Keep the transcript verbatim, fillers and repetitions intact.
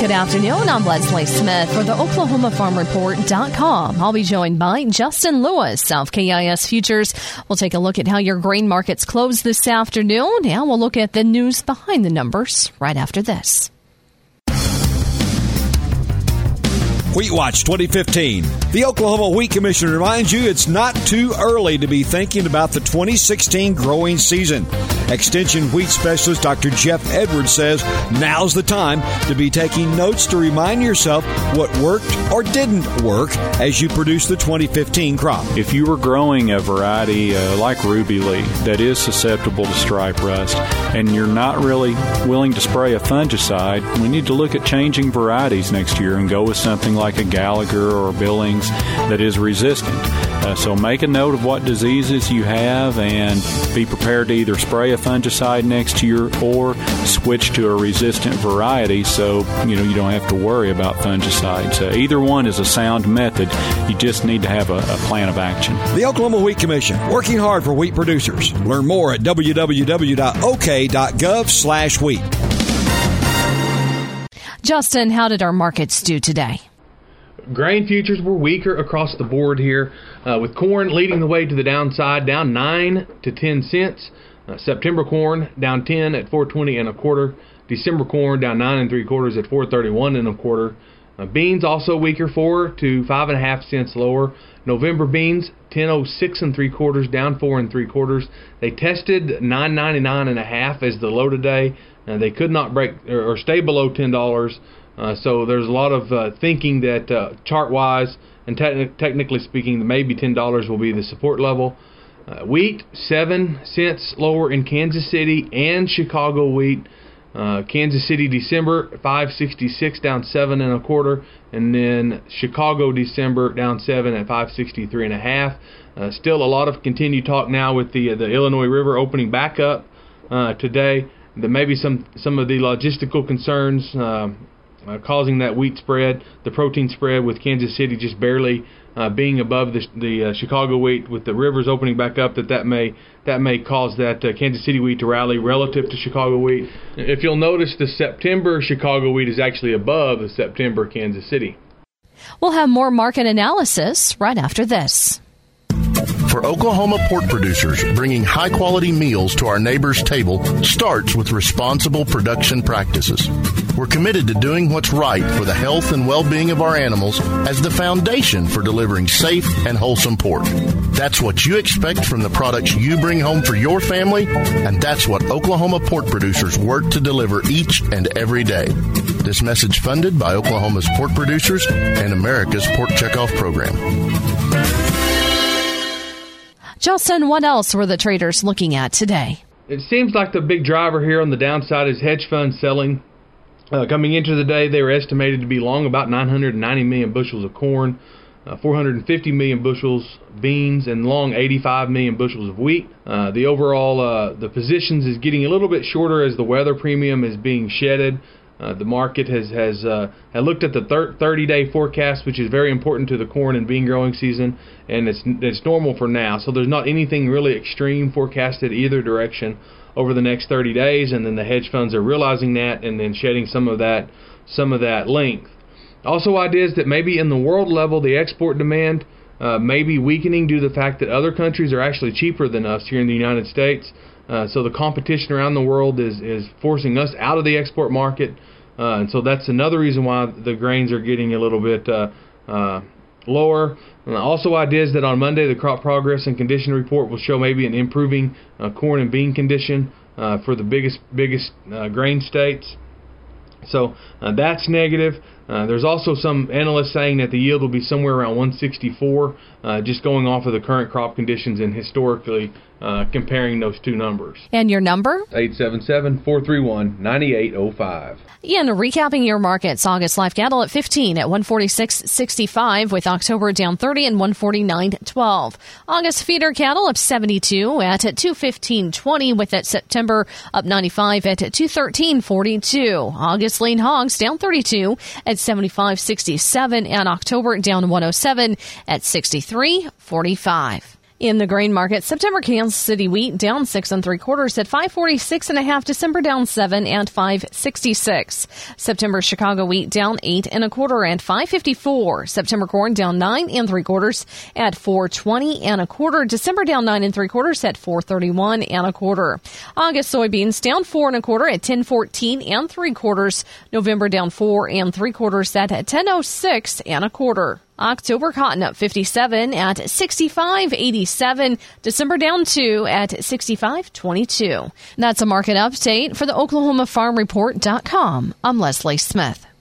Good afternoon. I'm Leslie Smith for the Oklahoma Farm Report dot com. I'll be joined by Justin Lewis, South K I S Futures. We'll take a look at how your grain markets close this afternoon, and we'll look at the news behind the numbers right after this. Wheat Watch twenty fifteen. The Oklahoma Wheat Commission reminds you it's not too early to be thinking about the twenty sixteen growing season. Extension Wheat Specialist Doctor Jeff Edwards says now's the time to be taking notes to remind yourself what worked or didn't work as you produce the twenty fifteen crop. If you were growing a variety uh, like Ruby Lee that is susceptible to stripe rust and you're not really willing to spray a fungicide, we need to look at changing varieties next year and go with something like like a Gallagher or Billings that is resistant. Uh, so make a note of what diseases you have and be prepared to either spray a fungicide next year or switch to a resistant variety so you know you don't have to worry about fungicides. Uh, either one is a sound method. You just need to have a, a plan of action. The Oklahoma Wheat Commission, working hard for wheat producers. Learn more at w w w dot o k dot gov slash wheat. Justin, how did our markets do today? Grain futures were weaker across the board here, uh, with corn leading the way to the downside, down nine to ten cents. Uh, September corn down ten at four twenty and a quarter. December corn down nine and three quarters at four thirty-one and a quarter. Uh, beans also weaker, four to five and a half cents lower. November beans ten oh six and three quarters, down four and three quarters. They tested nine ninety-nine and a half as the low today. Uh, they could not break or, or stay below ten dollars. Uh, so there's a lot of uh, thinking that uh, chart-wise and te- technically speaking, maybe ten dollars will be the support level. Uh, wheat, seven cents lower in Kansas City and Chicago wheat. Uh, Kansas City December, five sixty-six, down seven and a quarter. And then Chicago December, down seven at five sixty-three and a half. Uh, still a lot of continued talk now with the, uh, the Illinois River opening back up uh, today. There may be some, some of the logistical concerns uh, Uh, causing that wheat spread, the protein spread with Kansas City just barely uh, being above the, the uh, Chicago wheat, with the rivers opening back up, that that may that may cause that uh, Kansas City wheat to rally relative to Chicago wheat. If you'll notice, the September Chicago wheat is actually above the September Kansas City. We'll have more market analysis right after this. For Oklahoma pork producers, bringing high-quality meals to our neighbors' table starts with responsible production practices. We're committed to doing what's right for the health and well-being of our animals as the foundation for delivering safe and wholesome pork. That's what you expect from the products you bring home for your family, and that's what Oklahoma pork producers work to deliver each and every day. This message funded by Oklahoma's pork producers and America's Pork Checkoff Program. Justin, what else were the traders looking at today? It seems like the big driver here on the downside is hedge funds selling. Uh, coming into the day, they were estimated to be long about nine hundred ninety million bushels of corn, uh, four hundred fifty million bushels beans, and long eighty-five million bushels of wheat. Uh, the overall, uh, the positions is getting a little bit shorter as the weather premium is being shedded. Uh, the market has has uh, had looked at the thirty-day forecast, which is very important to the corn and bean growing season, and it's it's normal for now. So there's not anything really extreme forecasted either direction over the next thirty days, and then the hedge funds are realizing that and then shedding some of that some of that length. Also, ideas that maybe in the world level the export demand uh, may be weakening due to the fact that other countries are actually cheaper than us here in the United States. Uh, so the competition around the world is, is forcing us out of the export market. Uh, and so that's another reason why the grains are getting a little bit uh, uh, lower. Uh, also, ideas that on Monday the crop progress and condition report will show maybe an improving uh, corn and bean condition uh, for the biggest biggest uh, grain states. So uh, that's negative. Uh, there's also some analysts saying that the yield will be somewhere around one sixty-four, uh, just going off of the current crop conditions and historically uh, comparing those two numbers. And your number? eight seven seven, four three one, nine eight zero five. Ian, recapping your markets, August live cattle at fifteen at one forty-six sixty-five, with October down thirty and one forty-nine twelve. August feeder cattle up seventy-two at two fifteen twenty, with that September up ninety-five at two thirteen forty-two. August lean hogs down thirty-two at seventy-five sixty-seven, and October down one oh seven at sixty-three forty-five. In the grain market, September Kansas City wheat down six and three quarters at five forty-six and a half. December down seven and five sixty-six. September Chicago wheat down eight and a quarter and five fifty-four. September corn down nine and three quarters at four twenty and a quarter. December down nine and three quarters at four thirty-one and a quarter. August soybeans down four and a quarter at ten fourteen and three quarters. November down four and three quarters at ten oh six and a quarter. October cotton up fifty-seven at sixty-five eighty-seven. December down two at sixty-five twenty-two. That's a market update for the Oklahoma Farm Report dot com. I'm Leslie Smith.